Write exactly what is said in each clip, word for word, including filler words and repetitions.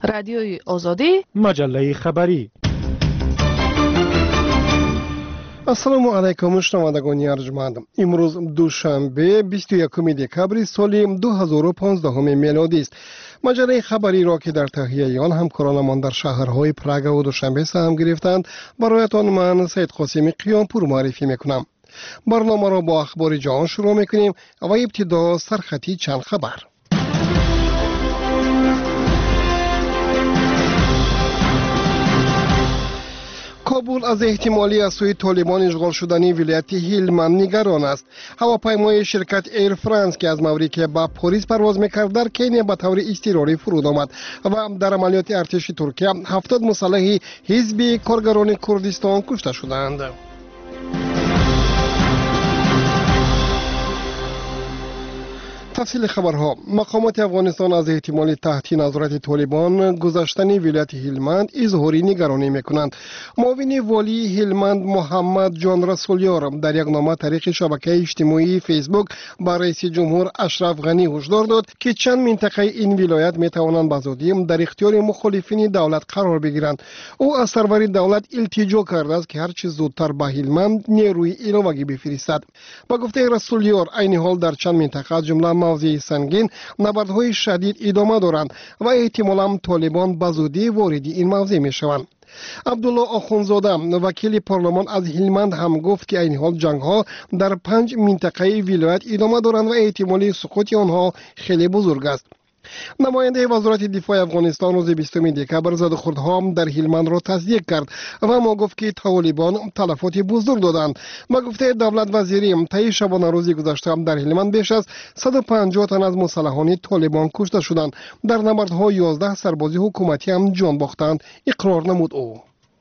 رادیوی آزادی، مجله خبری. السلام علیکم شنوندگان ارجمند. امروز دوشنبه بیست و یکم دکبر سال دو هزار و پانزده میلادی است. مجله خبری را که در تهیه آن همکارانمان در شهرهای پراگ و دوشنبه سهم گرفتند برایتان من سید قاسمی قیامپور معرفی میکنم. برنامه را با اخبار جهان شروع میکنیم و ابتدا سرخطی چند خبر. کابل از احتمالی از سوی طالبان اشغال شدنی ولایت هلمند نگران است. هواپیمای شرکت ایر فرانس که از ماوریکیا به پاریس پرواز میکرد در کنیا به طور اضطراری فرود آمد و در عملیات ارتش ترکیه هفتاد مسلح حزب کارگران کردستان کشته شدند. تفصیل خبرها. مقامات افغانستان از احتمال تحت نظارت طالبان گذشتن ولایت هلمند اظهاری نگرانی میکنند. معاون والی هلمند محمد جان رسولیار در یک نامه طریق شبکه اجتماعی فیسبوک با رئیس جمهور اشرف غنی هشدار داد که چند منطقه این ولایت میتوانند به زودی در اختیار مخالفین دولت قرار بگیرند. او از سرور دولت التجا کرده است که هر چه زودتر به هلمند نیروی علاوگی بفرستد. با گفته رسولیار این حال در چند منطقه جمله موضع سنگین نبردهای شدید ادامه دارند و احتمالاً طالبان به زودی وارد این موضع می شوند. عبدالله آخونزاده وکیل پارلمان از هلمند هم گفت که این حال جنگ ها در پنج منطقه ولایت ادامه دارند و احتمال سقوط آنها خیلی بزرگ است. نماینده وزارت دفاع افغانستان روز بیستم دکبر زدوخوردها در هلمند را تصدیق کرد و ما گفت که طالبان تلفات بزرگ دادند. ما گفته دولت وزیری طی شبانه روز گذشته در هلمند بیش از صد و پنجاه تن از مسلحان طالبان کشته شدند. در نبردها یازده سرباز حکومتی هم جان باختند اقرار نمود او.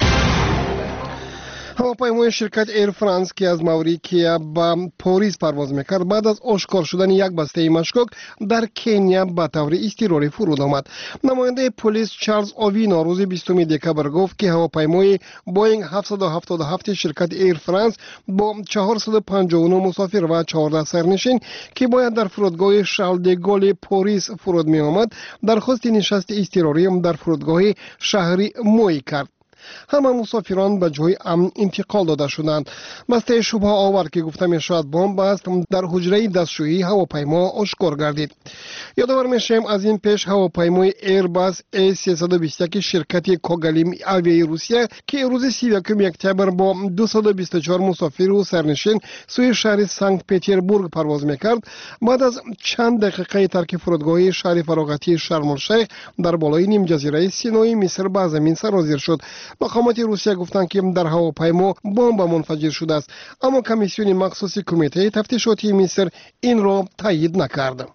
هواپیمای شرکت ایر فرانس که از ماوریکیا به پاریس پرواز میکرد بعد از آشکار شدن یک بسته مشکوک در کنیا به طور اضطراری فرود آمد. نماینده پلیس چارلز اوینا روز بیستم دکبر گفت که هواپیمای بوینگ هفتصد و هفتاد و هفت شرکت ایر فرانس با چهارصد و پنجاه و نه مسافر و چهارده سرنشین که باید در فرودگاه شارل د گول پاریس فرود می آمد درخواست نشست اضطراری در فرودگاه شهری موی کرد. همه مسافران به جای امن انتقال داده شدند. بسته شبهه آور که گفته می شود بمب است در حجره دستشویی هواپیما آشکار گردید. یادآور میشیم از این پیش هواپیمای ایرباس ای سیصد و بیست و یک شرکت کوگالیم آویای روسیه که روز سی و یکم اکتبر با دویست و بیست و چهار مسافر و سرنشین سوی شهر سنت پترزبورگ پرواز میکرد بعد از چند دقیقه ترک فرودگاه شهر فراغتی شرم الشیخ در بالای نیم جزیره سینای مصر به زمین سرازیر شد. مقامات روسیه گفتند که در هواپیما بمب منفجر شده است، اما کمیسیون مخصوص کمیته تفتیشاتی مصر این را تایید نکرد.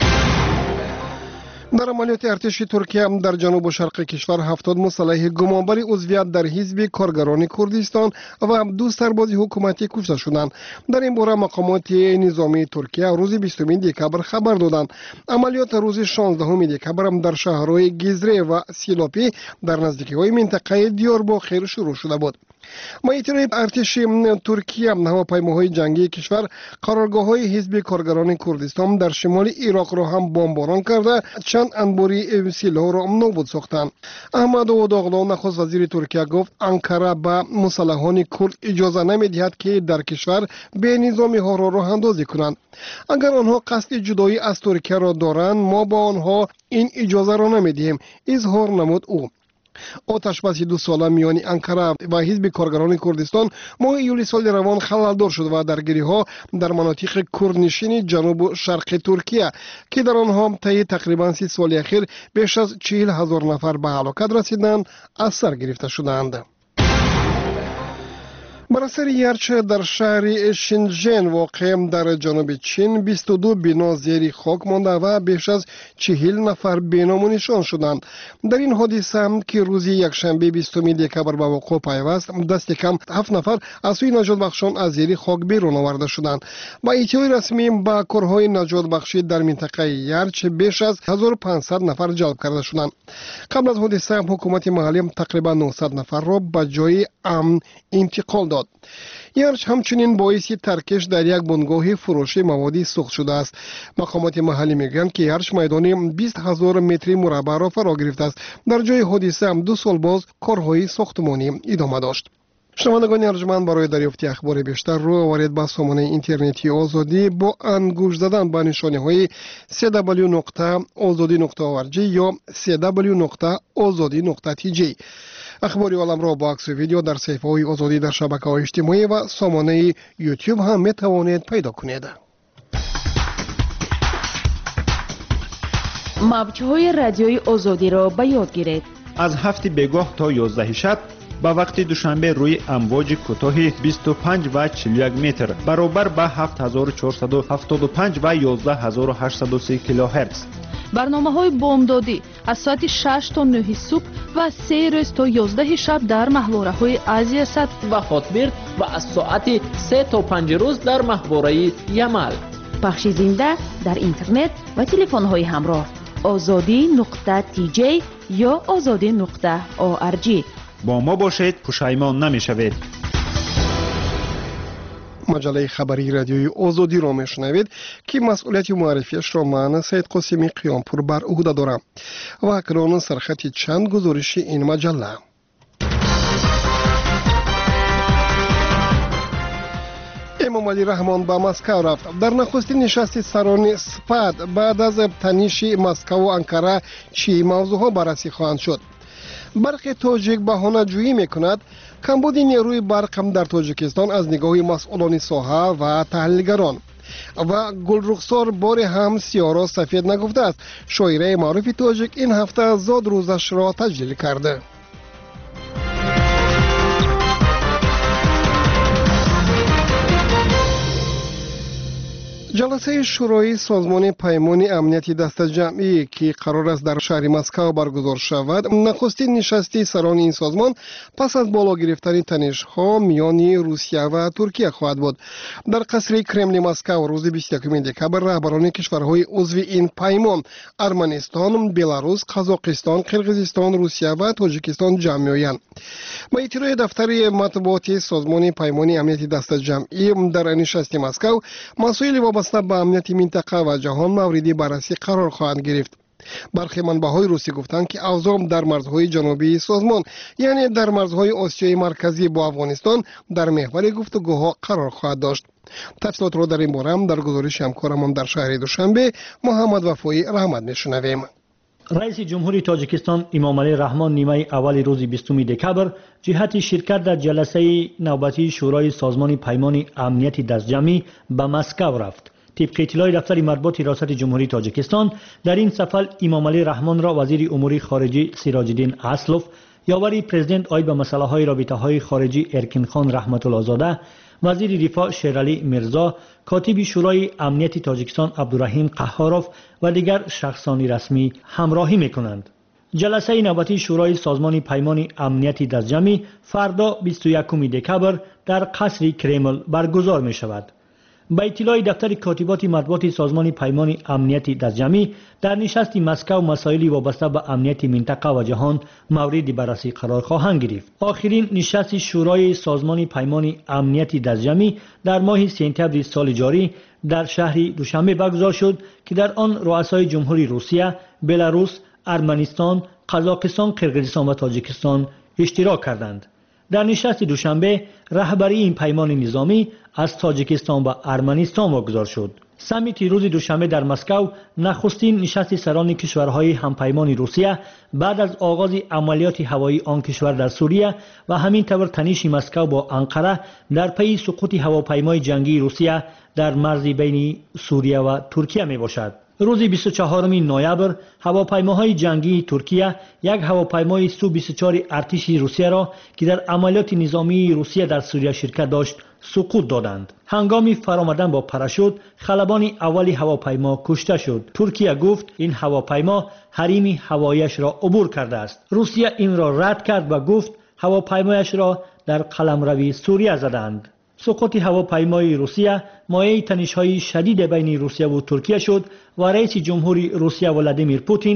در عملیات ارتش ترکیه در جنوب و شرق کشور هفتاد مسلح گمانبر عضویت در حزب کارگران کردستان و دو سرباز حکومتی کشته شدند. در این باره مقامات نظامی ترکیه روز بیستم دکبر خبر دادند. عملیات روز شانزدهم دکبر در شهرهای گیزره و سیلاپی در نزدیکی‌های منطقه دیارباکر شروع شده بود. مایتری ارتش ترکیه هواپیماهای جنگی کشور قرارگاه‌های حزب کارگران کردستان در شمال عراق را هم بمباران کرده چند انباری سلاح را نابود ساختند. احمد اوداغلو نخست وزیر ترکیه گفت انقره به مسلحان کرد اجازه نمی‌دهد که در کشور به نظامی ها را راه اندازی کنند. اگر آنها قصد جدایی از ترکیه را دارند ما با آنها این اجازه را نمی‌دهیم، اظهار نمود او. آتش بس دو ساله میان انقره و حزب کارگران کردستان ماه ایولی سال روان خلل‌دار شد و درگیری‌ها در مناطق کردنشین جنوب و شرق ترکیه که در آنها طی تقریبا سی سال اخیر بیش از چهل هزار نفر به هلاکت رسیدند از سر گرفته شدند. بر اثر یرچ در شهر شنژن واقع در جنوب چین بیست و دو بنا زیر خاک مانده و بیش از چهل نفر بینام و نشان شدند. در این حادثه هم که روز یکشنبه بیستم دکبر به وقوع پیوست دست کم هفت نفر از سوی نجات بخشان از زیر خاک بیرون آورده شدند. با اطلاع رسمی با کارهای نجات بخشی در منطقه یرچ بیش از هزار و پانصد نفر جلب کرده شدند. قبل از حادثه حکومت محلی تقریبا نهصد نفر را به جای امن انتقال داد. داد. یارش همچنین باعث ترکش در یک بنگاه فروشی موادی سوخت شده است. مقامات محلی میگویند که یارش میدان بیست هزار متر مربع را فرا گرفته است. در جای حادثه هم دو سال باز کارهای ساختمانی ادامه داشت. شنوندگان ارجمند، برای دریافت اخبار بیشتر رو آورید به سامانه اینترنتی آزادی با انگوش زدن به نشانه‌های دبلیو دبلیو دبلیو نقطه آزادی نقطه او ار جی یا دبلیو دبلیو دبلیو نقطه آزادی نقطه تی جی. اخبار عالم را با عکس و ویدیو در صفحه‌های آزادی در شبکه‌های اجتماعی و سامانه یوتیوب هم می‌توانید پیدا کنید. موج‌های رادیوی آزادی را به یاد گیرید. از هفت بگاه تا یازده شب با وقت دوشنبه روی امواج کوتاه بیست و پنج و چهل و یک متر برابر با هفت هزار و چهارصد و هفتاد و پنج و یازده هزار و هشتصد و سی کیلوهرتز. برنامه‌های بامدادی از ساعت شش تا نه صبح و سه روز تا یازده شب در محوره‌های آسیا صد و خاطبرد و از ساعت سه تا پنج روز در محوره یمل. پخش زنده در اینترنت و تلفن‌های همراه آزادی نقطه تی جی یا آزادی نقطه او ار جی. با ما باشید، پشیمان نمی‌شوید. مجله خبری رادیوی آزادی را میشنوید که مسئولیت معرفیش را من سید قاسمی قیامپور بر عهده دارم و اکنون سرخط چند گزارش این مجله. امام علی رحمان به مسکو رفت. در نخستین نشست سران سپاد بعد از تنش مسکو و انکره چی موضوعها بررسی خواهند شد. برخی تاجیک بهانه جویی میکند کمبود نیروی برق هم در تاجیکستان از نگاه مسئولان ساحه و تحلیلگران و گلرخسار بار هم سیاه را سفید نگفته است. شاعره معروف تاجیک این هفته زاد روزش را تجلیل کرده. جلسه شورای سازمان پیمان امنیتی دست جمعی که قرار است در شهر مسکو برگزار شود، نخستین نشستی سران این سازمان پس از بالا گرفتن تنش‌ها میان روسیه و ترکیه خواهد بود. در قصر کرملین مسکو روز بیست و یکم دکبر رهبران کشورهای عضو این پیمان ارمنستان، بلاروس، قزاقستان، قرقیزستان، روسیه و تاجیکستان جمع می‌آیند. با اطلاع دفتر مطبوعاتی سازمان پیمان امنیتی دست جمعی در نشست مسکو مسائل وابسته به امنیت منطقه و جهان موردی بررسی قرار خواهند گرفت. برخی منبع‌های روسی گفتند که اوضاع در مرزهای جنوبی سازمان یعنی در مرزهای آسیای مرکزی با افغانستان در محور گفتگوها قرار خواهد داشت. تفصیلات را در این باره هم در گزارش همکارمان در شهر دوشنبه محمد وفایی رحمت میشنویم. رئیس جمهوری تاجیکستان امام علی رحمان نیمه اول روز بیستم دکبر جهت شرکت در جلسه نوبتی شورای سازمان پیمان امنیتی دست جمعی به مسکو رفت. طبق اطلاع دفتر مطبوعات ریاست جمهوری تاجیکستان در این سفر امام علی رحمان را وزیر امور خارجه سراج الدین اسلوف، یاوری پرزیدنت آی به مسائل های رابطه های خارجی ارکین خان رحمت الله زاده، وزیر دفاع شیرعلی میرزا، کاتب شورای امنیت تاجیکستان عبدالرحیم قهاروف و دیگر شخصان رسمی همراهی میکنند. جلسه نوبتی شورای سازمان پیمان امنیتی دست جمعی فردا بیست و یکم دکبر در قصر کرمل برگزار می شود. با اطلاع دفتر کاتبات مطبوعات سازمان پیمان امنیتی دست جمعی در نشست مسکو مسائلی وابسته به امنیت منطقه و جهان مورد بررسی قرار خواهند گرفت. آخرین نشست شورای سازمان پیمان امنیتی دست جمعی در ماه سپتامبر سال جاری در شهر دوشنبه برگزار شد که در آن رؤسای جمهوری روسیه، بلاروس، ارمنستان، قزاقستان، قرقیزستان و تاجیکستان اشتراک کردند. در نشست دوشنبه رهبری این پیمان نظامی از تاجیکستان و ارمنستان واگذار شد. سمیت روز دوشنبه در مسکو نخستین نشست سران کشورهای همپیمان روسیه بعد از آغاز عملیات هوایی آن کشور در سوریه و همین طور تنش مسکو با انقره در پی سقوط هواپیمای جنگی روسیه در مرز بین سوریه و ترکیه می باشد. روز بیست و چهارم نوامبر هواپیماهای جنگی ترکیه یک هواپیمای سو بیست و چهار ارتش روسیه را که در عملیات نظامی روسیه در سوریه شرکت داشت سقوط دادند. هنگام فرآمدن با پاراشوت خلبان اول هواپیما کشته شد. ترکیه گفت این هواپیما حریم هواییش را عبور کرده است. روسیه این را رد کرد و گفت هواپیمایش را در قلمرو سوریه زدند. سقوط هواپیمای روسیه مایه تنش‌های شدید بین روسیه و ترکیه شد و رئیس جمهوری روسیه ولادیمیر پوتین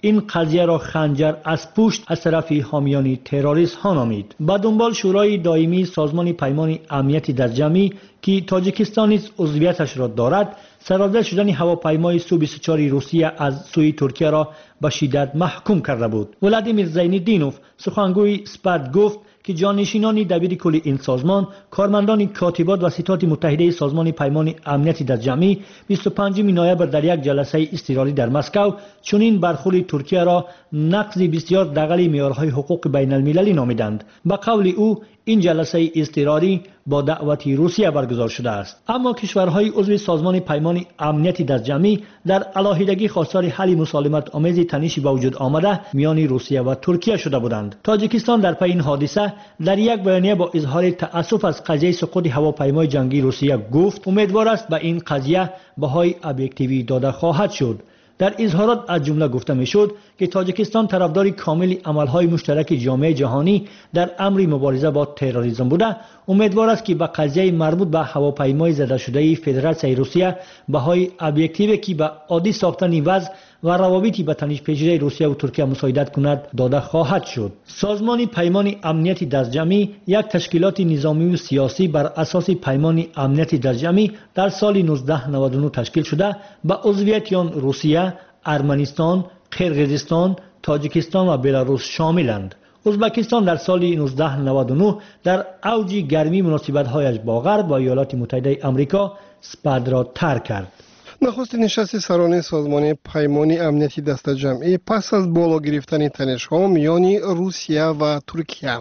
این قضیه را خنجر از پشت از طرف حامیان تروریست ها نامید. به دنبال شورای دائمی سازمان پیمان امنیت در جمعی که تاجیکستان نیز عضویتش را دارد، سرازیر شدن هواپیمای سو بیست و چهار روسیه از سوی ترکیه را به شدت محکوم کرده بود. ولادیمیر زینالدینوف سخنگوی سپرد گفت که جانشینان دبیر کل این سازمان، کارمندان کاتبات و ستاد متحده سازمان پیمان امنیت در جمعی بیست و پنجم نوامبر در یک جلسه اضطراری در مسکو چنین برخورد ترکیه را نقض بسیار دغل معیارهای حقوق بین المللی نامیدند. به قول او این جلسه اضطراری با دعوت روسیه برگزار شده است، اما کشورهای عضو سازمان پیمان امنیت در جمعی در علاهیدگی خواستار حل مسالمت آمیز تنشی با وجود آمده میان روسیه و ترکیه شده بودند. تاجیکستان در پی این حادثه در یک بیانیه با اظهار تأسف از قضیه سقوط هواپیمای جنگی روسیه گفت امیدوار است به این قضیه بهای ابجکتیوی داده خواهد شد. در اظهارات از جمله گفته میشد که تاجیکستان طرفدار کامل عملهای مشترک جامعه جهانی در امر مبارزه با تروریسم بوده. امیدوار است که به قضیه مربوط به هواپیمای زده شده فدراسیون روسیه بهای ابجکتیوی که به عادی ساختن وضع و روابطی به تنش‌پذیری روسیه و ترکیه مساعدت کند داده خواهد شد. سازمان پیمان امنیت در جمعی یک تشکیلات نظامی و سیاسی بر اساس پیمان امنیت در جمعی در سال نوزده نود و نه تشکیل شده به عضویت آن روسیه، ارمنستان، قرقیزستان، تاجیکستان و بلاروس شاملند. ازبکستان در سال نوزده نود و نه در اوج گرمی مناسبت‌هایش با غرب و ایالات متحده آمریکا سپرد را ترک کرد. نخست نشست سران سازمان پیمان امنیتی دست جمعی پس از بالا گرفتن تنش‌ها میان روسیه و ترکیه.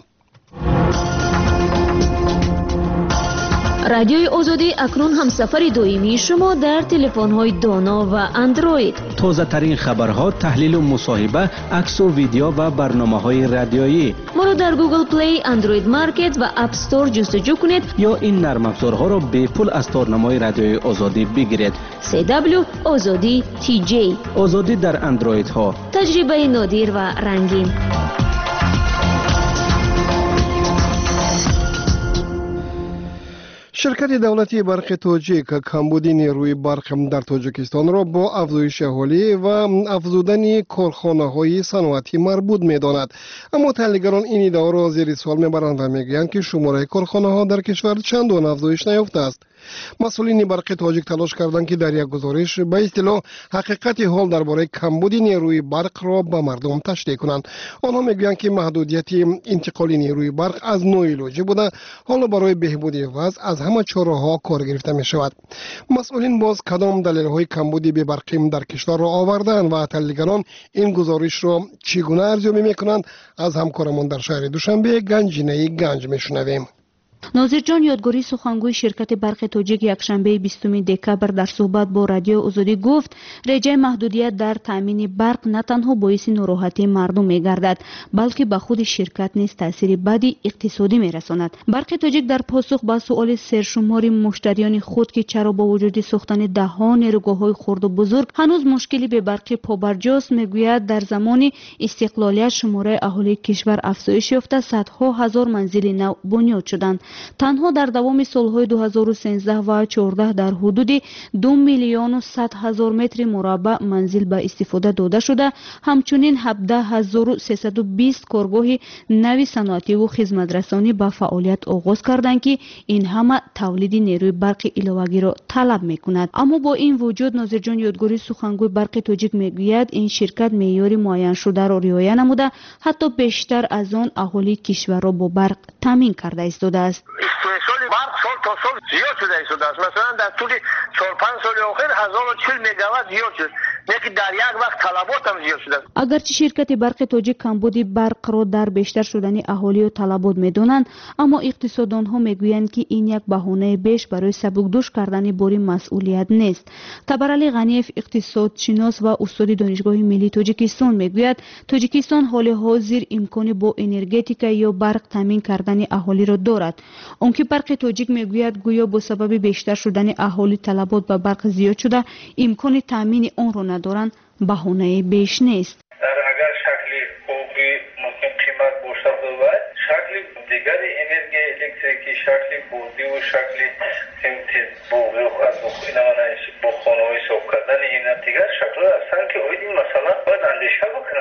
رادیوی آزادی اکنون همسفر دویمی شما در تلفن‌های دانا و اندروید. تازه ترین خبرها، تحلیل و مصاحبه، عکس و ویدیو و برنامه‌های رادیویی. ما را در گوگل پلی، اندروید مارکت و اپ استور جستجو کنید یا این نرم افزارها را به پول از تارنمای رادیوی آزادی بگیرید. سی دبلیو آزادی تی جی. آزادی در اندروید ها. تجربه نادر و رنگین. شرکت دولتی برق تاجیک کمبود نیروی برق در تاجیکستان را با افزایش اهالی و افزودن کارخانه‌های صنعتی مربوط می‌داند. اما تحلیلگران این ادعا را زیر سوال می‌برند و می‌گویند که شماره کارخانه‌ها در کشور چندان افزایش نیافته است. مسئولین برق تاجیک تلاش کردند که در یک گزارش به اصطلاح حقیقت حال درباره کمبود نیروی برق را به مردم تشریح کنند. آنها میگویند که محدودیت انتقال نیروی برق از نوع لوجی بوده، حالا برای بهبود وضع از همه چاره‌ها کار گرفته می شود. مسئولین باز کدام دلایل کمبود به برقی در کشور را آوردند و تحلیلگران این گزارش را چگونه ارزیابی می‌کنند؟ از همکارمان در شهر دوشنبه گنجینه گنج می‌شنویم. ناظر جان یادگاری سخنگوی شرکت برق تاجیک یکشنبه بیستم دکبر در صحبت با رادیو آزادی گفت رجای محدودیت در تامین برق نه تنها باعث ناراحتی مردم می‌گردد بلکه به خود شرکت نیز تاثیر بدی اقتصادی می‌رساند. برق تاجیک در پاسخ به سوال سرشمار مشتریان خود که چرا با وجود ساختن ده‌ها نیروگاه‌های خرد و بزرگ هنوز مشکلی به برق پابرجاست میگوید در زمان استقلالیت شماره اهالی کشور افزایش یافته صدها هزار منزل نو بنیاد شدند. تنها در دوام سالهای دو هزار و سیزده و چهارده در حدود دو میلیون و صد هزار متر مربع منزل به استفاده داده شده. همچنین هفده هزار و سیصد و بیست کارگاه نوی صنعتی و خدمترسانی به فعالیت آغاز کردند که این همه تولید نیروی برق علاوه‌ای را طلب می‌کند. اما با این وجود ناظر جان یادگاری سخنگوی برق تاجیک میگوید این شرکت معیار معین شده را رعایت نموده، حتی بیشتر از آن اهالی کشور را با برق تامین کرده ایستاده است. استحصال برق سال تا سال زیاد شده ایستاده است. مثلا در طول چهار پنج سال اخیر هزار و چهل مگاوات زیاد شد، یکی در یک وقت طلبات هم زیاد شده است. اگرچه شرکت برق تاجیک کمبود برق را در بیشتر شدن اهالی و طلبات میدونند، اما اقتصاددان ها میگویند که این یک بهانه بیش برای سبکدوش کردن بار مسئولیت نیست. تبرعلی غنیف اقتصادشناس و استاد دانشگاه ملی تاجیکستان میگوید تاجیکستان حال حاضر امکان با انرژتیک یا برق تامین کردن اهالی را دارد. اونکه برق تاجیک میگوید گویا با سبب بیشتر شدن اهالی طلبات به برق زیاد شده امکان تامین آن را ندارند، بهانه بیش نیست. اگر شکل خوبی ممکن قیمت باشد و شکل دیگر انرژی الکتریکی شکل بودی و شکل سمت بوغی و از بخوینه با خانه‌های صاف کردن این دیگر شکل هستند که این مثلا باید اندیشه بکنه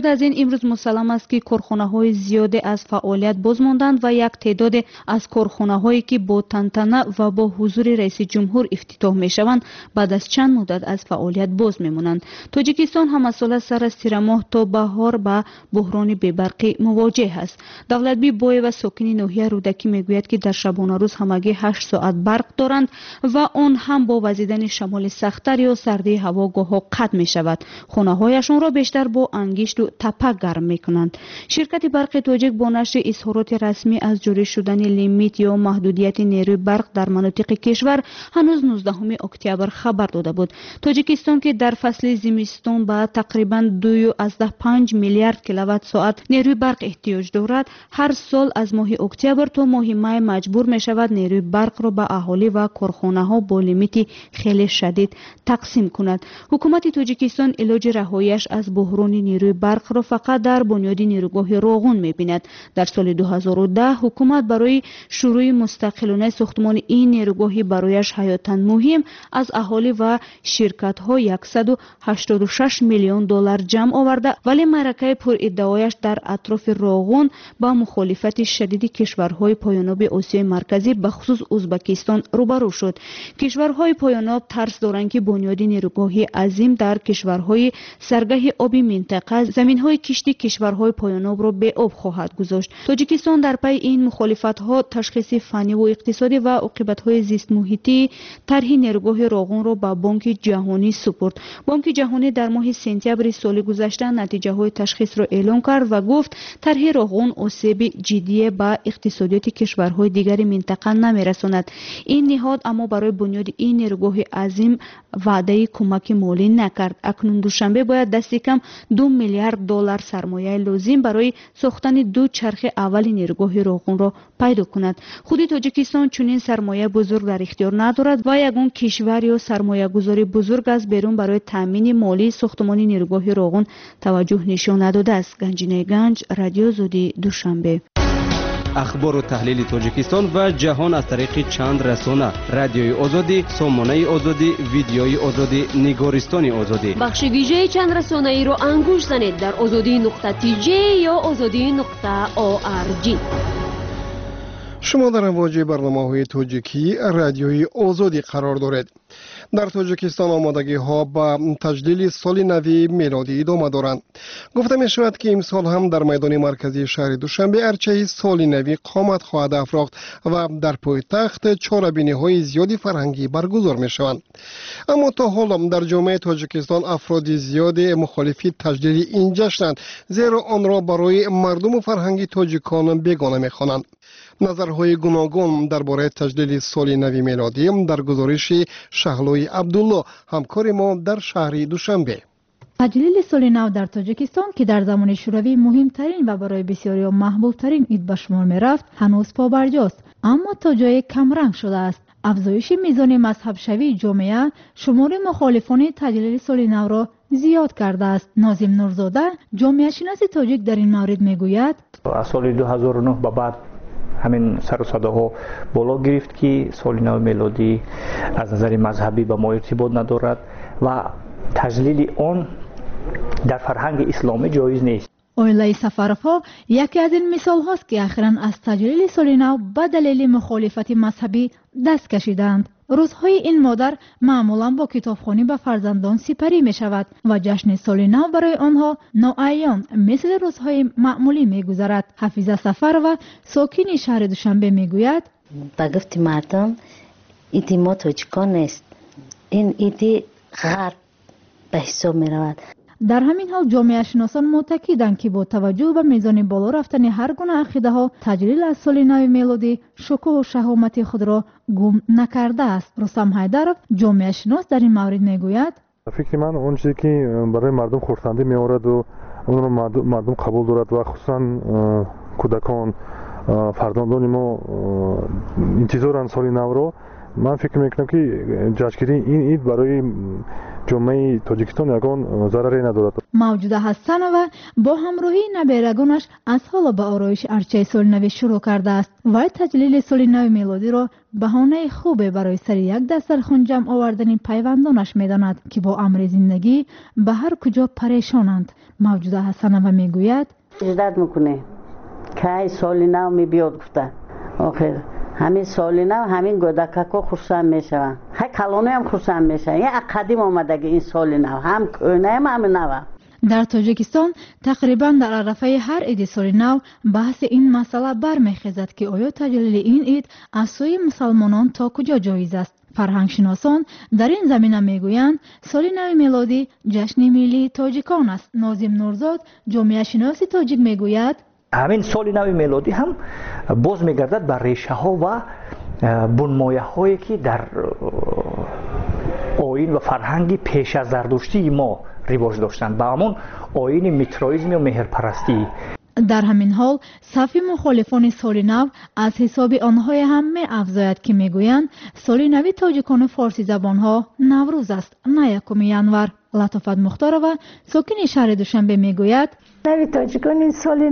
بعد از این امروز مسلم است که کارخانه‌های زیادی از فعالیت باز ماندند و یک تعداد از کارخانه‌هایی که با تنتنه و با حضور رئیس جمهور افتتاح می‌شوند بعد از چند مدت از فعالیت باز می‌مانند. تاجیکستان هم از سال سر از تیر ماه تا بهار با بحران بی‌برقی مواجه است. دولتبی بوی و ساکنی ناحیه رودکی میگوید که در شبانه روز همگی هشت ساعت برق دارند و آن هم با وزیدن شمال سخت‌تر یا سردی هوا گاه‌ها قطع می‌شود. خانه‌هایشان را بیشتر با انگشت و تپک گرم می‌کنند. شرکت برق تاجیک با نشر اظهارات رسمی از جاری شدن لیمیت یا محدودیت نیروی برق در مناطق کشور هنوز نوزدهم اکتبر خبر داده بود. تاجیکستان که در فصل زمستان به تقریباً دو و پنج میلیارد کیلووات ساعت نیروی برق احتیاج دارد، هر سال از ماه اکتبر تا ماه می مجبور می شود نیروی برق را به اهالی و کارخانه‌ها با لیمیت خیلی شدید تقسیم کند. حکومت تاجیکستان علاج رهاییش از بحران نیروی برق را فقط در بنیاد نیروگاه راغون می بیند. در سال دو هزار و ده حکومت برای شروع مستقلانه ساختمان این نیروگاهی برایش حیاتاً مهم از اهالی و شرکت‌ها صد و هشتاد و شش میلیون دلار جمع آورده، ولی معرکه پر ادعایش در اطراف راغون با مخالفت شدید کشورهای پایاناب آسیای مرکزی به خصوص ازبکستان روبرو شد. کشورهای پایاناب ترس دارند که بنیاد نیروگاهی عظیم در کشورهای سرگاه آبی منطقه زمین‌های کشتی کشورهای پایاناب را به آب خواهد گذاشت. تاجیکستان در پی این مخالفت‌ها تشخیص فنی و اقتصادی و عاقبت‌های زیست محیطی طرح نیروگاه راغون را به بانک جهانی سپرد. بانک جهانی در ماه سپتامبر سال گذشته نتیجه‌های تشخیص را اعلام کرد و گفت طرح راغون آسیب جدی به اقتصادیات کشورهای دیگر منطقه نمی‌رساند. این نهاد اما برای بنیاد این نیروگاه عظیم وعده کمک مالی نکرد. اکنون دوشنبه باید دست کم دو میلیارد دلار سرمایه لازم برای ساختن دو چرخ اول نیروگاه راغون را پیدا کند. خود تاجیکستان چنین سرمایه بزرگ در اختیار ندارد و یگان کشور یا سرمایه گذاری بزرگ از بیرون برای تامین مالی ساختمان نیروگاه راغون توجه نشان نداده است. گنجینه گنج، رادیو آزادی، دوشنبه. اخبار و تحلیل تاجیکستان و جهان از طریق چند رسانه: رادیوی آزادی، سامانه آزادی، ویدیوی آزادی، نگارستان آزادی. بخش ویژه چند رسانه ای را انگوش زنید در آزادی نقطه تی جی یا آزادی نقطه او آر جی. شما در امواج برنامه‌های تاجیکی رادیوی آزادی قرار دارید. در تاجیکستان آمادگی ها با تجلیل سال نوی میلادی ادامه دارند. گفته می شود که امسال هم در میدان مرکزی شهر دوشنبه ارچه سال نوی قامت خواهد افراخت و در پایتخت چاره‌بینی های زیادی فرهنگی برگزار می شوند. اما تا حالا در جامعه تاجیکستان افراد زیادی مخالف تجلیل این جشنند، زیرا آن را برای مردم و فرهنگی تاجیکان بیگانه می خوانند. نظرهای گوناگون درباره تجلیل سال نوی میلادی در گزارش شهلوی عبدالله همکار ما در شهر دوشنبه. تجلیل سال نو در تاجیکستان که در زمان شوروی مهمترین و برای بسیاری محبوب ترین عید به شمار می رفت هنوز پابرجاست، اما تا جای کمرنگ شده است. افزایش میزان مذهب شوی جامعه شمار مخالفان تجلیل سال نو را زیاد کرده است. ناظم نورزاده جامعه شناس تاجیک در این مورد می گوید از سال دو هزار و نه به بعد همین سر و صداها بالا گرفت که سال نو میلادی از نظر مذهبی به ما ارتباط ندارد و تجلیل آن در فرهنگ اسلامی جایز نیست. اویلای سفرفا یکی از این مثال هاست که اخیراً از تجلیل سال نو به دلیل مخالفت مذهبی دست کشیدند. روزهای این مادر معمولاً با کتابخوانی به فرزندان سپری می شود و جشن سال نو برای آنها ناعیان مثل روزهای معمولی می گذرد. حفیظه سفر و ساکن شهر دوشنبه می گوید با گفت مردم ایدی ما تاجیکان نیست، این ایدی غرب به حساب می رود. در همین حال جامعه شناسان معتقدند که با توجه به میزان بالا رفتن هر گونه عقیده ها تجلیل از سال نو میلادی شکوه و شهامت خود را گم نکرده است. رستم حیدرов جامعه شناس در این مورد میگوید فکر من اون چیزی که برای مردم خرسندی میآورد و اون را مردم قبول دارد و خصوصا کودکان فرزندان ما انتظارن سال نو را، من فکر میکنم که جشنگیری این عید برای ҷомеаи тоҷикистон ягон зараре надорад. мавҷуда ҳасанова бо ҳамроҳии наберагонаш аз ҳоло ба ороиши арчаи солинавӣ шурӯъ кардааст. вай таҷлили соли нави мелодиро баҳонаи хубе барои сари як дастархон ҷамъ овардани пайвандонаш медонад ки бо амри зиндагӣ ба ҳар куҷо парешонанд. мавҷуда ҳасанова мегӯяд: иҷдат мекунем кай соли нав мебиёд гуфта охир ҳамин соли нав ҳамин гӯдакако хурсанд мешаванд, ҳай калонаам хурсанд мешаванд. я қадим омадаги ин соли нав ҳам кӯнаам ҳам нава. дар тоҷикистон тақрибан дар арафаи ҳар иди соли нав баҳси ин масъала бармехезад ки оё таҷлили ин ид аз сӯи мусалмонон то куҷо ҷоиз аст. фарҳангшиносон дар ин замина мегӯянд соли нави мелодӣ ҷашни миллии тоҷикон аст. нозим нурзод ҷомеашиноси тоҷик мегӯяд: ҳамин соли нави мелодӣ ҳам боз мегардад ба решаҳо ва бунмояҳое ки дар оин ва фарҳанги пеш аз зардуштии мо ривоҷ доштанд, ба ҳамон оини митроизму меҳрпарастӣ. дар ҳамин ҳол сафи мухолифони соли нав аз ҳисоби онҳое ҳам меафзояд ки мегӯянд соли нави тоҷикону форсизабонҳо наврӯз аст, на якуми январ. латофат мухторова сокини шаҳри душанбе мегӯяд: нави тоҷикон ин соли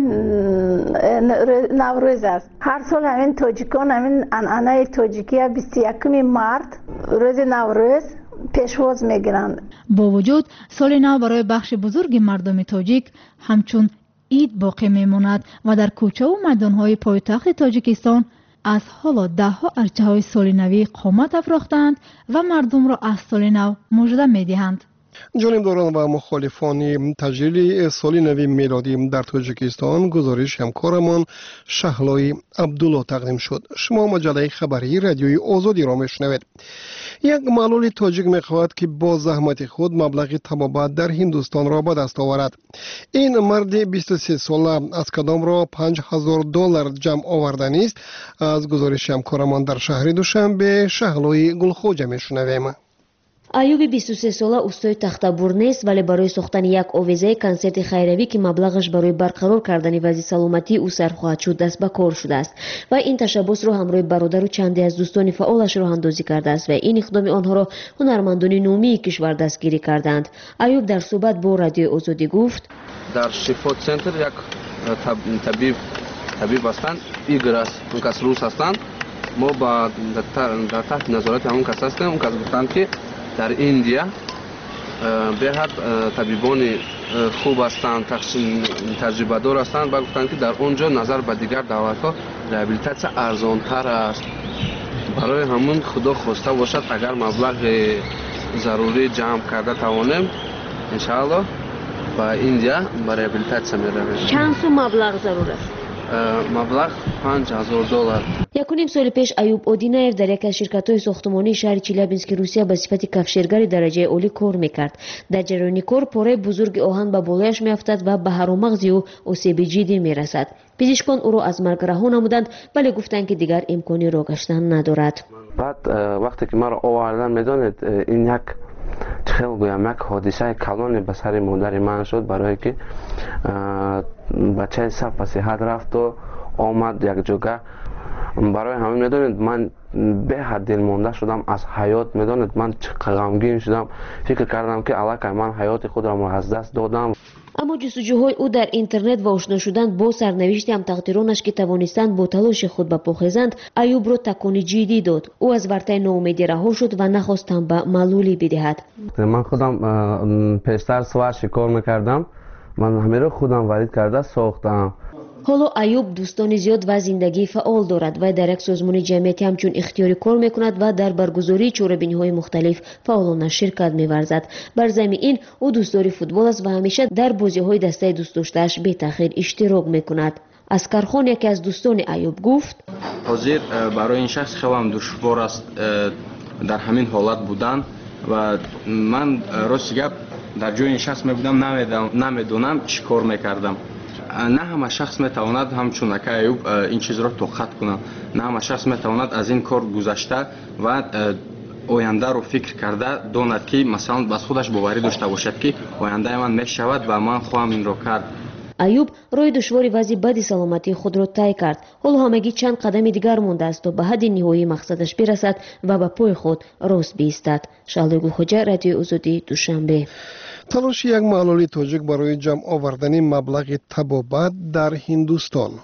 наврӯз аст. ҳар сол ҳамин тоҷикон ҳамин анъанаи тоҷикия бисту якуми март рӯзи наврӯз пешвоз мегиранд. бо вуҷуд соли нав барои бахши бузурги мардуми тоҷик ҳамчун ид боқӣ мемонад ва дар кӯчаву майдонҳои пойтахти тоҷикистон аз ҳоло даҳҳо арчаҳои соли навӣ қомат афрохтаанд ва мардумро аз соли нав мужда медиҳанд. ҷонибдорон ва мухолифони таҷлили соли нави мелодӣ дар тоҷикистон гузориши ҳамкорамон шаҳлои абдулло тақдим шуд. шумо маҷаллаи хабарии радиои озодиро мешунавед. як маълули тоҷик мехоҳад ки бо заҳмати худ маблағи табобат дар ҳиндустонро ба даст оварад. ин марди бисту се сола аз кадомро панҷ ҳазор доллар ҷамъ оварда нест. аз гузориши ҳамкорамон дар шаҳри душанбе шаҳлои гулхоҷа мешунавем. аюби бисту се сола устои тахтабур нест, вале барои сохтани як овезаи консерти хайравӣ ки маблағаш барои барқарор кардани вазъи саломатии ӯ сар хоҳад шуд даст ба кор шудааст. вай ин ташаббусро ҳамроҳи бародару чанде аз дӯстони фаъолаш роҳандозӣ кардааст ва ин иқдоми онҳоро ҳунармандони номии кишвар дастгирӣ кардаанд. аюб дар суҳбат бо радиои озодӣ гуфт: дар шифо центр як табиб табиб ҳастанд, игр аст, он кас рус ҳастанд. мо дар таҳти назорати ҳамон кас ҳастем. он кас гуфтанд ки дар индия беҳад табибони хуб ҳастанд, таҷрибадор ҳастанд. ба гуфтанд ки дар он ҷо назар ба дигар давлатҳо реабилитатсия арзонтар аст. барои ҳамон худо хоста бошад агар маблағи зарурӣ ҷамъ карда тавонем, иншааллоҳ ба индия ба реабилитатсия меравем. чанд сум маблағ зарур аст? маблағ панҷ ҳазор доллар. якуним соли пеш аюб одинаев дар яке аз ширкатҳои сохтмонии шаҳри челябински русия ба сифати кафшергари дараҷаи олӣ кор мекард. дар ҷараёни кор пораи бузурги оҳан ба болояш меафтад ва ба ҳарумағзи ӯ осеби ҷиддӣ мерасад. пизишкон ӯро аз марг раҳо намуданд, вале гуфтанд ки дигар имкони роҳ гаштан надорад. баъд вақте ки маро овардан, медонед, ин як чӣ хел гӯям, як ҳодисаи калоне ба сари модари ман шуд, барое ки бачаи сар ба сиҳат рафту омад якҷога. барои ҳамин медонед ман беҳад дилмонда шудам аз ҳаёт. медонед ман чӣ ғамгин шудам, фикр кардам ки аллакай ман ҳаёти худро аз даст додам. аммо ҷустуҷӯҳои ӯ дар интернет ва ошно шудан бо сарнавишти ҳамтақдиронаш ки тавонистанд бо талоши худ ба похезанд, аюбро такони ҷиддӣ дод. ӯ аз вартаи ноумедӣ раҳо шуд ва нахост там ба маълулӣ бидиҳад. ман худам пештар сварши кор мекардам. ман ҳамеро худам варид карда сохтам. ҳоло аюб дӯстони зиёд ва зиндагии фаъол дорад. вай дар як созмони ҷамъиятӣ ҳамчун ихтиёрӣ кор мекунад ва дар баргузории чорабиниҳои мухталиф фаъолона ширкат меварзад. бар замми ин ӯ дӯстдори футбол аст ва ҳамеша дар бозиҳои дастаи дӯстдоштааш бетаъхир иштирок мекунад. аскархон яке аз дӯстони аюб гуфт: ҳозир барои ин шахс хелам душвор аст дар ҳамин ҳолат будан ва ман рости гап дар ҷои ин шахс мебудам, намедонам чӣ кор мекардам. на ҳама шахс метавонад ҳамчун ака аюб ин чизро тоқат кунад. на ҳама шахс метавонад аз ин кор гузашта ва ояндаро фикр карда донад ки масалан бас худаш боварӣ дошта бошад ки ояндаи ман мешавад ва ман хоҳам инро кард. аюб роҳи душвори вазъи бади саломатии худро тай кард. ҳоло ҳамагӣ чанд қадами дигар мондааст то ба ҳадди ниҳоии мақсадаш бирасад ва ба пои худ рост биистад. шаҳлои гулхоҷа, радиои озодӣ, душанбе. талоши як маълули тоҷик барои ҷамъ овардани маблағи табобат дар Ҳиндустон.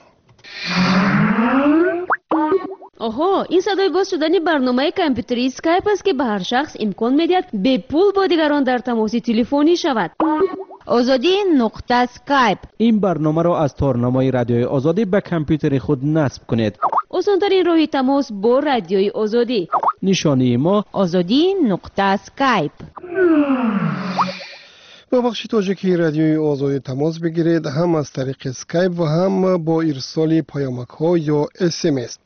оҳо, ин садои боз шудани барномаи компютери скайп аст ки ба ҳар шахс имкон медиҳад бепул бо дигарон дар тамоси телефонӣ шавад. озодӣ нуқта скайп. ин барномаро аз торнамои радиои озодӣ ба компютери худ насб кунед. осонтарин роҳи тамос бо радиои озодӣ. нишонии мо озодӣ нуқта скайп. با بخش تاجیکی رادیوی آزادی تماس بگیرید، هم از طریق اسکایپ و هم با ارسال پیامک ها یا اس ام اس.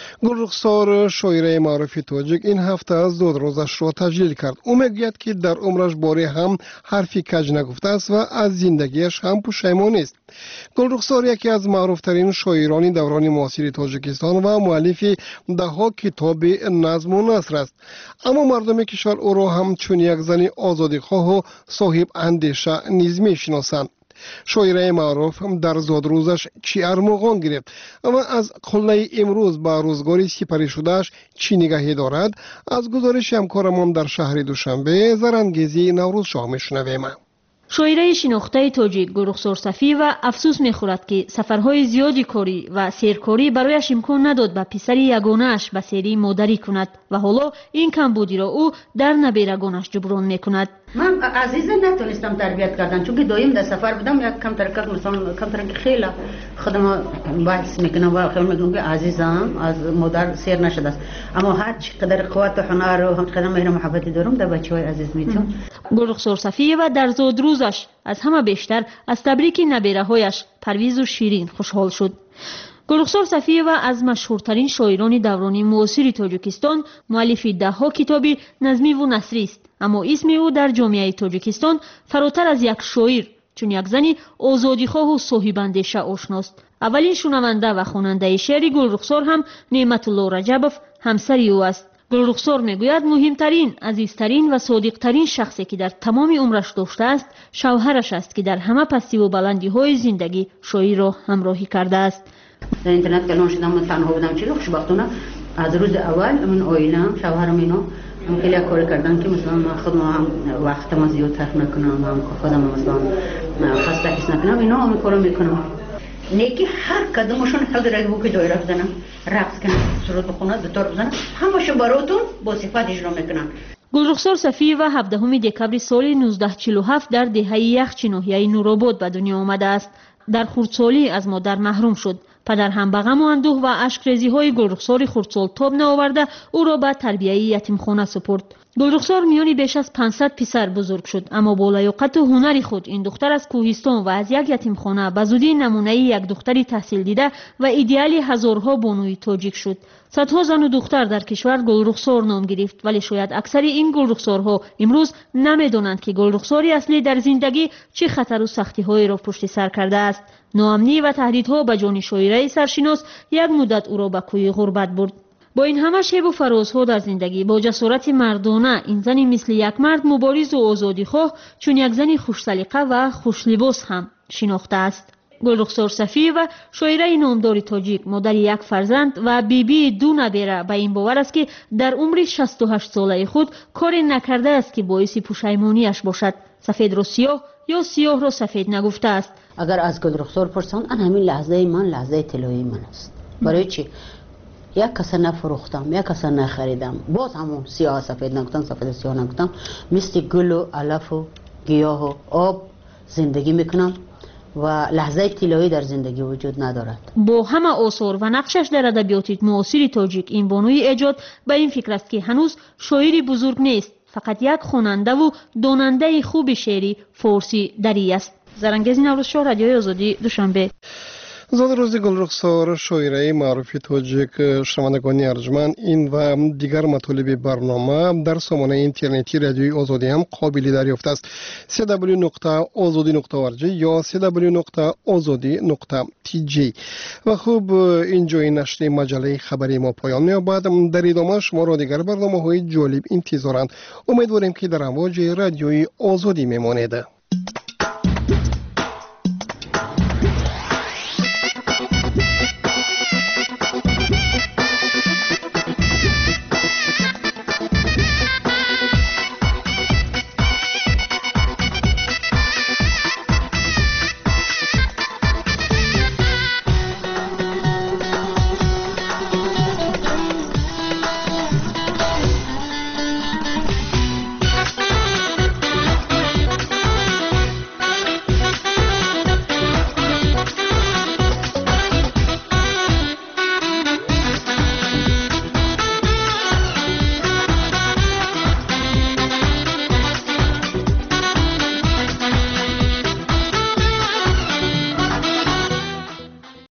گلرخسار شاعره معروف تاجیک این هفته از داد روزش را تجلیل کرد. او میگوید که در عمرش باره هم حرفی کج نگفته است و از زندگیش هم پشیمان است. گلرخسار یکی از معروفترین شاعران دوران معاصر تاجیکستان و مؤلف دهها کتاب نظم و نثر است. اما مردم کشور او را همچون یک زن آزادیخواه و صاحب اندیشه نیز میشناسند. شاعره معروف در زادروزش چی ارمغان گرفت و از قله امروز با روزگاری سپری شدهش چی نگاهی دارد؟ از گزارش همکارمان در شهر دوشنبه زرانگیزی نوروز شاه میشنویم. شاعره شناخته تاجیک گلرخسار صفی و افسوس میخورد که سفرهای زیادی کاری و سیرکاری برایش امکان نداد به پسر یگانه‌اش به سری مادری کند و حالا این کمبودی را او در نبیرگانش جبران میکند. من عزیزه نتونستم تربیت کردن چون که دایم در سفر بودم. یک کم ترکت مثلا کم ترکت خیلی خودم بحث میکنم و خیلی میگم که عزیزم از مادر سیر نشده است، اما هر چقدر قوت و هنر و هم چقدر مهر و محبتی دارم در بچه‌های عزیز میتونم. گلرخسار صفی و در زادروزش از همه بیشتر از تبریک نبیره‌هایش پرویز و شیرین خوشحال شد. گلرخسار صفی و از مشهورترین شاعران دوران معاصر تاجیکستان، مؤلف دهها کتاب نظمی و نثری است، اما اسم او در جامعه تاجیکستان فراتر از یک شاعر چون یک زن آزادیخواه و صاحب اندیشه آشناست. اولین شنونده و خواننده شعر گلرخسار هم نعمت الله رجبوف همسر او است. گلرخسار میگوید مهمترین، عزیزترین و صادقترین شخصی که در تمام عمرش داشته است شوهرش است که در همه پستی و بلندی های زندگی شاعر را همراهی کرده است. در اینترنت کلان شدم، من تنها بودم، چیزی خوشبختانه از روز اول من آیلم شوهرم اینا هم خیلی کار کردن که مثلا من خودم هم وقتم زیاد صرف نکنم، هم خودم مثلا خسته حس نکنم، اینا هم کارو میکنم. نیکی هر کدومشون حاضر است که دایره بزنم، رقص کنم، سرود بخونم، دتار بزنم، همشون براتون با صفت اجرا میکنن. گلرخسار صفی و هفدهم دکبر سال نوزده چهل و هفت در دهه یخچی ناحیه نورآباد به دنیا آمده است. در خردسالی از مادر محروم شد. پدر هم به غم و اندوه و اشک‌ریزی های گلرخسار خردسال تاب نآورده او را به تربیه یتیمخانه سپرد. گلرخسار میانی بیش از پانصد پسر بزرگ شد، اما با لیاقت و هنر خود این دختر از کوهستان و از یک یتیمخانه به زودی نمونه یک دختری تحصیل دیده و ایدئال هزارها بانوی تاجیک شد. صدها زن و دختر در کشور گلرخسار نام گرفت، ولی شاید اکثر این گلرخسارها امروز نمیدانند که گلرخساری اصلی در زندگی چه خطر و سختی هایی را پشت سر کرده است. ناامنی و تهدیدها به جان شاعره سرشناس یک مدت او را به کوی غربت برد. با این همه شیب و فرازها در زندگی، با جسارت مردانه، این زنی مثل یک مرد مبارز و آزادیخواه چون یک زنی خوش سلیقه و خوش لباس هم شناخته است. گلرخسار صفی و شاعره نامدار تاجیک، مادر یک فرزند و بیبی دو نبیره، به این باور است که در عمر شصت و هشت ساله خود کاری نکرده است که باعث پشیمانیش باشد. سفید را سیاه یا سیاه را سفید نگفته است. اگر از گلرخسار پرسان، ان همین لحظه من لحظه طلایی من است. برای چی؟ یک کس نفروختم، یک کس نخریدم، باز همون سیاه سفید نگفتم، سفید سیاه نگفتم، مثل گل و علف و گیاه و آب زندگی میکنم و لحظه طلایی در زندگی وجود ندارد. با همه آثار و نقشش در ادبیات معاصر تاجیک، این بانوی ایجاد به این فکر است که هنوز شاعری بزرگ نیست، فقط یک خواننده و داننده خوب شعری فارسی دری است. زرانگیز نوروز شاه، رادیوی آزادی، دوشنبه. زادروزی گلرخسار شاعره معروف تاجیک، شنوندگان ارجمند، این و دیگر مطالب برنامه در سامانه اینترنتی رادیوی آزادی هم قابل دریافت است. سی دبلیو نقطه آزادی نقطه او ار جی یا سی دبلیو نقطه آزادی نقطه تی جی. و خوب اینجای نشر مجله خبری ما پایان می‌یابد. در ادامه شما را دیگر برنامه‌های جالب انتظارند. امیدواریم که در امواج رادیوی آزادی میمانید.